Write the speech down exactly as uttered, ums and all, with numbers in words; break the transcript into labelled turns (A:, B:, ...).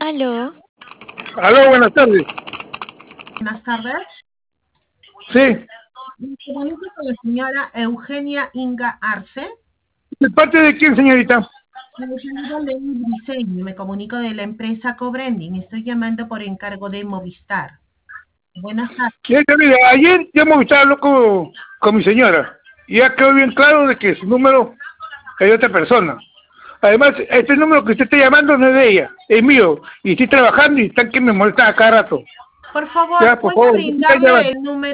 A: Aló,
B: Aló, buenas tardes.
C: Buenas tardes.
B: Sí.
C: Me comunico con la señora Eugenia Inga Arce.
B: ¿De parte de quién, señorita?
C: Me saluda Ley Briceño. Me comunico de la empresa Cobrending. Estoy llamando por encargo de Movistar. Buenas tardes.
B: Señorita, mire, ayer yo me estaba hablando con, con mi señora y ya quedó bien claro de que su número es de otra persona. Además, este número que usted está llamando no es de ella, es mío. Y estoy trabajando y están que me molestan a cada rato.
C: Por favor,
B: Ya, por
C: ¿puede
B: favor, ¿qué está
C: brindarle
B: llamando?
C: el número